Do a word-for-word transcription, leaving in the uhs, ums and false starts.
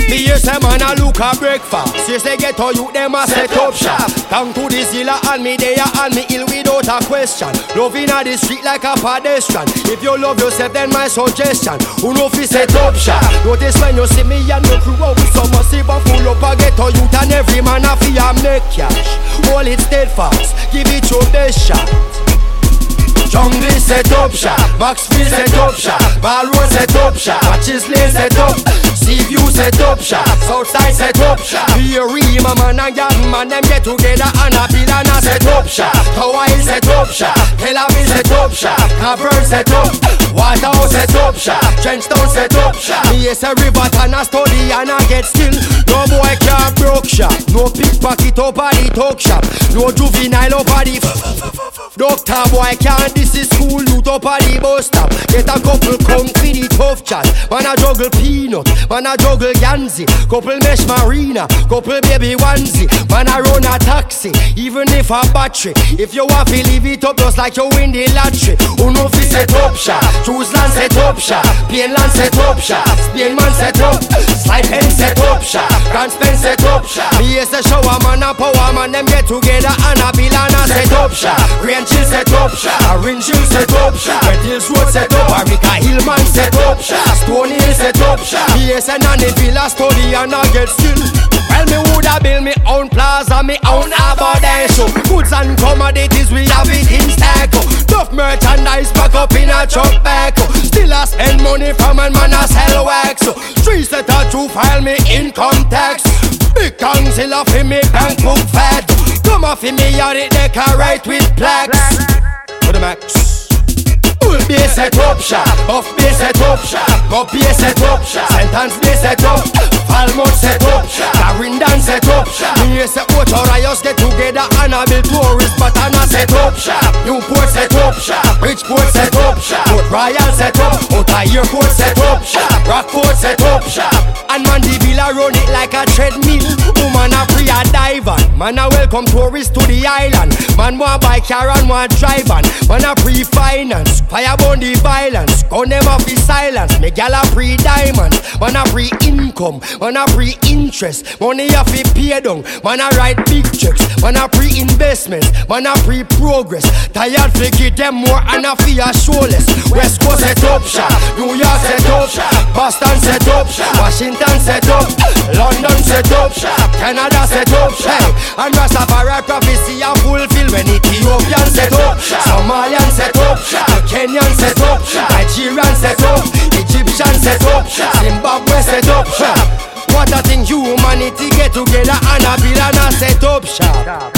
Me hear say man a look a breakfast. Yes, they get to you, them a set up shop. Down to the zilla and me there and me ill without a question. Loving a the street like a pedestrian. If you love yourself, then my suggestion, who know fi set up shop. Notice when you see me and me crew out with some massive and full up a get to youth and every man a fi a make cash. Hold it steadfast, give it your best shot. Jungle set up shop, Maxfield set up shop, Ballroad set up shop, Matches Lane set up, Seaview set up shop, Southside set up shop. Here Rima man and Gatton man them get together and a bill and a set up shop. Tower Hill set up shop, Tel Aviv set up shop, Cavern set up, Waterhouse set up shop, Trenchtown set up shop. Me yes a river and a study and a get still. No boy can't broke shop, no pickpocket up at the talk shop, no juvenile up at the doctor boy can't. This is school youth up at the bus stop. Get a couple come for the tough chat. Man a juggle peanut, man a juggle Yanzi. Couple mesh marina, couple baby onesie. Man a run a taxi, even if a battery. If you want to leave it up just like you win the lottery. Who know fi set up shop, choose land set up shop, Painland set up shop, Spain man set up, Slide Pen set up shop, Grand Spence set up shop. Me is a shower man a power man, them get together and a bill and a set up shop. Green Chill set up shop, Orange Hill set up shop, Red Hills Road set up, Arica Hillman set up shop, Stone Hill set up shop. Me is a nanny villa study and I get still. Well, me woulda build me own plaza, me own abundance. Goods and commodities, we have it in stack. Tough merchandise pack up in a truck back. Still I spend money from and man I sell wax. Three set a true file me income tax. Big council of me bank book fat. Come off in me yard it decorate with plaques. To the max. Full base set up shop, off base set up shop, up base set up shop, Sentence base set up, Falmouth set up shop, Clarendon set up shop. Me say Ocho Rios get together and a build tourist but and a set up shop. Newport set up shop, Bridgeport set up shop, Port Royal set up, Outer Airport set up shop, Rockport set up shop. And man the villa run it like a treadmill. Woman a free a dive on. Man a welcome tourists to the island. Man want buy car and want drive on. Man a free finance. Fire burn the violence, gun them off the silence. Me gal a free diamonds, man a free income, man a free interest. Money a fi pay down, man a write big checks. Man a free investments, man a free progress. Tired fi give them more and a fi a showless. West Coast set up shop, New York set up shop, Boston set up shop, Washington set up, London set up shop, Canada set up shop. And Rastafari prophecy a fulfill when Ethiopian set up shop, Somalian set up shop, Kenyan set up shop, Nigerian set up, Egyptian set up shop, Zimbabwe set up shop. What a thing humanity get together and a build and a set up shop.